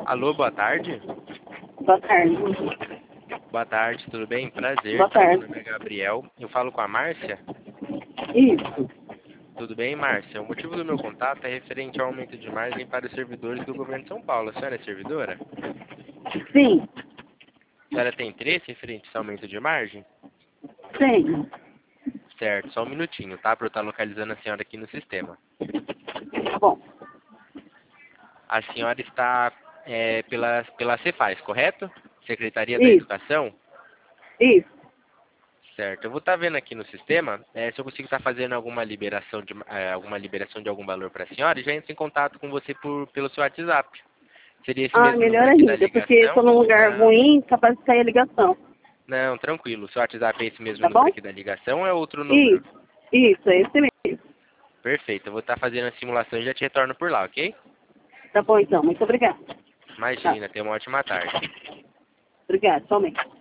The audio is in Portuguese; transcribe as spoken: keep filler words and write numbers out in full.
Alô, boa tarde. Boa tarde. Boa tarde, tudo bem? Prazer. Boa tarde. Meu nome é Gabriel. Eu falo com a Márcia. Isso. Tudo bem, Márcia? O motivo do meu contato é referente ao aumento de margem para os servidores do governo de São Paulo. A senhora é servidora? Sim. A senhora tem interesse referente a esse aumento de margem? Sim. Certo, só um minutinho, tá? Para eu estar localizando a senhora aqui no sistema. Tá bom. A senhora está é, pela, pela Cefaz, correto? Secretaria da Isso. Educação? Isso. Certo, eu vou estar vendo aqui no sistema é, se eu consigo estar fazendo alguma liberação de, é, alguma liberação de algum valor para a senhora e já entro em contato com você por, pelo seu WhatsApp. Seria esse Ah, mesmo melhor número aqui da ainda, porque estou ligação? num lugar Não, ruim, capaz de cair a ligação. não, tranquilo. O seu WhatsApp é esse mesmo Tá número bom? aqui da ligação ou é outro número? Isso. Isso, é esse mesmo. Perfeito, eu vou estar fazendo a simulação e já te retorno por lá, ok? Tá bom então, muito obrigada. Tá. Imagina, tenha uma ótima tarde. Obrigada, somente.